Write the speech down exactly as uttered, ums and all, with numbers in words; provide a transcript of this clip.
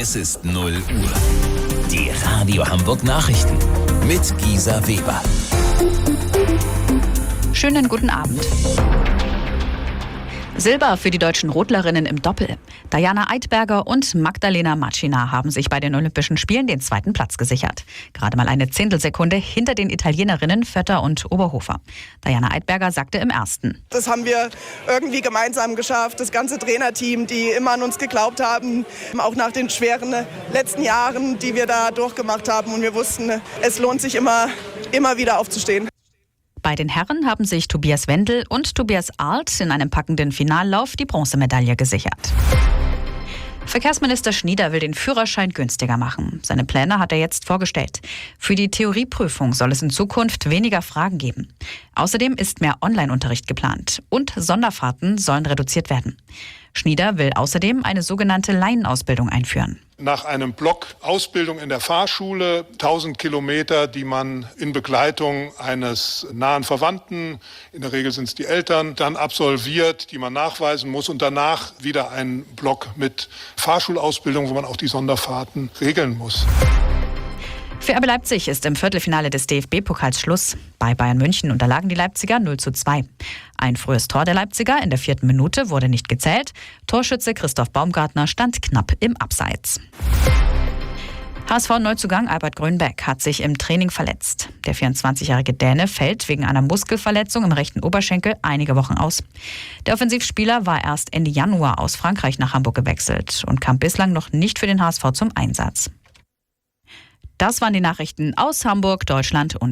Es ist null Uhr. Die Radio Hamburg Nachrichten mit Gisa Weber. Schönen guten Abend. Silber für die deutschen Rodlerinnen im Doppel. Diana Eidberger und Magdalena Macina haben sich bei den Olympischen Spielen den zweiten Platz gesichert. Gerade mal eine Zehntelsekunde hinter den Italienerinnen Vötter und Oberhofer. Diana Eidberger sagte im ersten: Das haben wir irgendwie gemeinsam geschafft. Das ganze Trainerteam, die immer an uns geglaubt haben, auch nach den schweren letzten Jahren, die wir da durchgemacht haben. Und wir wussten, es lohnt sich immer, immer wieder aufzustehen. Bei den Herren haben sich Tobias Wendel und Tobias Arlt in einem packenden Finallauf die Bronzemedaille gesichert. Verkehrsminister Schnieder will den Führerschein günstiger machen. Seine Pläne hat er jetzt vorgestellt. Für die Theorieprüfung soll es in Zukunft weniger Fragen geben. Außerdem ist mehr Online-Unterricht geplant und Sonderfahrten sollen reduziert werden. Schnieder will außerdem eine sogenannte Laienausbildung einführen. Nach einem Block Ausbildung in der Fahrschule, tausend Kilometer, die man in Begleitung eines nahen Verwandten, in der Regel sind es die Eltern, dann absolviert, die man nachweisen muss, und danach wieder ein Block mit Fahrschulausbildung, wo man auch die Sonderfahrten regeln muss. Für R B Leipzig ist im Viertelfinale des D F B-Pokals Schluss. Bei Bayern München unterlagen die Leipziger null zu zwei. Ein frühes Tor der Leipziger in der vierten Minute wurde nicht gezählt. Torschütze Christoph Baumgartner stand knapp im Abseits. H S V-Neuzugang Albert Grönbeck hat sich im Training verletzt. Der vierundzwanzigjährige Däne fällt wegen einer Muskelverletzung im rechten Oberschenkel einige Wochen aus. Der Offensivspieler war erst Ende Januar aus Frankreich nach Hamburg gewechselt und kam bislang noch nicht für den H S V zum Einsatz. Das waren die Nachrichten aus Hamburg, Deutschland und